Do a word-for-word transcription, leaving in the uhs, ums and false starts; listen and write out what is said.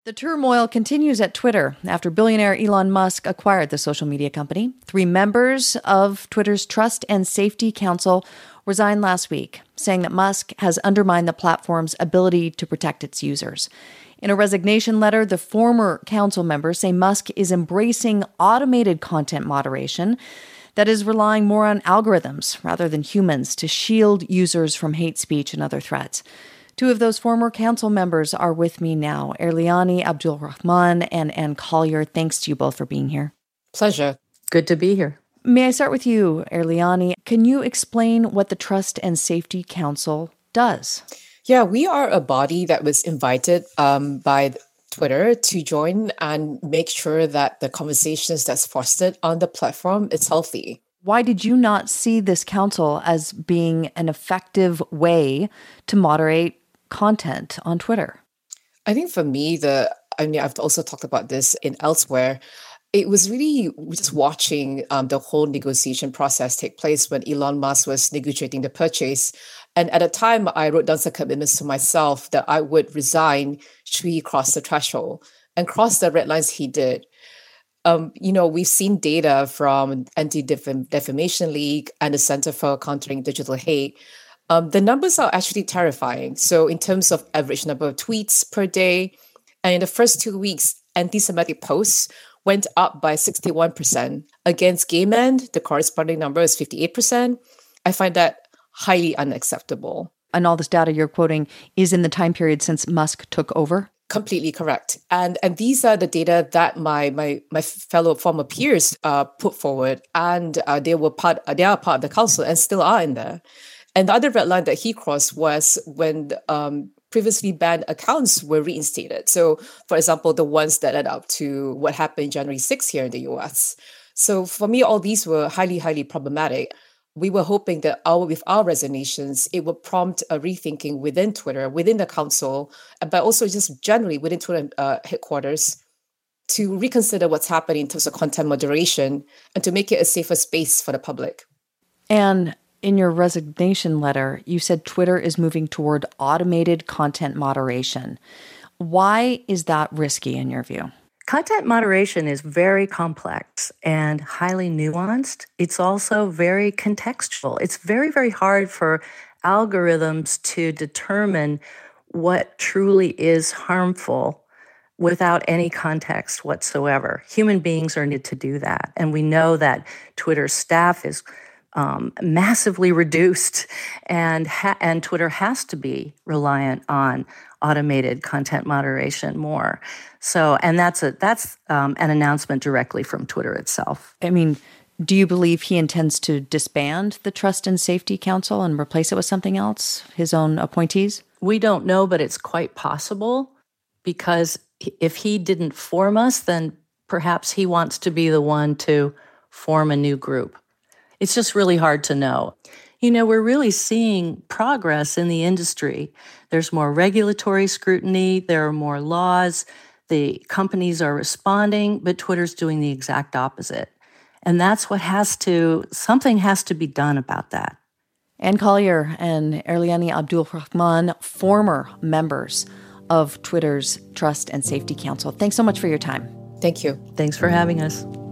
The turmoil continues at Twitter after billionaire Elon Musk acquired the social media company. Three members of Twitter's Trust and Safety Council resigned last week, saying that Musk has undermined the platform's ability to protect its users. In a resignation letter, the former council members say Musk is embracing automated content moderation that is relying more on algorithms rather than humans to shield users from hate speech and other threats. Two of those former council members are with me now, Erliani Abdulrahman and Ann Collier. Thanks to you both for being here. Pleasure. Good to be here. May I start with you, Erliani? Can you explain what the Trust and Safety Council does? Yeah, we are a body that was invited um, by Twitter to join and make sure that the conversations that's fostered on the platform is healthy. Why did you not see this council as being an effective way to moderate content on Twitter? I think for me, the I mean, I've also talked about this in elsewhere. It was really just watching um, the whole negotiation process take place when Elon Musk was negotiating the purchase. And at the time, I wrote down some commitments to myself that I would resign should he cross the threshold. And cross the red lines he did. Um, you know, we've seen data from Anti-Defamation League and the Center for Countering Digital Hate. Um, the numbers are actually terrifying. So in terms of average number of tweets per day, and in the first two weeks, anti-Semitic posts went up by sixty-one percent. Against gay men, the corresponding number is fifty-eight percent. I find that highly unacceptable. And all this data you're quoting is in the time period since Musk took over? Completely correct. And and these are the data that my my my fellow former peers uh, put forward. And uh, they were part, they are part of the council and still are in there. And the other red line that he crossed was when um, previously banned accounts were reinstated. So, for example, the ones that led up to what happened January sixth here in the U S. So for me, all these were highly, highly problematic. We were hoping that our, with our resignations, it would prompt a rethinking within Twitter, within the council, but also just generally within Twitter uh, headquarters to reconsider what's happening in terms of content moderation and to make it a safer space for the public. And in your resignation letter, you said Twitter is moving toward automated content moderation. Why is that risky in your view? Content moderation is very complex and highly nuanced. It's also very contextual. It's very, very hard for algorithms to determine what truly is harmful without any context whatsoever. Human beings are needed to do that. And we know that Twitter's staff is um, massively reduced, and ha- and Twitter has to be reliant on automated content moderation more. So, and that's a that's um, an announcement directly from Twitter itself. I mean, do you believe he intends to disband the Trust and Safety Council and replace it with something else, his own appointees? We don't know, but it's quite possible, because if he didn't form us, then perhaps he wants to be the one to form a new group. It's just really hard to know. You know, we're really seeing progress in the industry. There's more regulatory scrutiny, there are more laws, the companies are responding, but Twitter's doing the exact opposite. And that's what has to, something has to be done about that. Ann Collier and Erliani Abdulrahman, former members of Twitter's Trust and Safety Council. Thanks so much for your time. Thank you. Thanks for having us.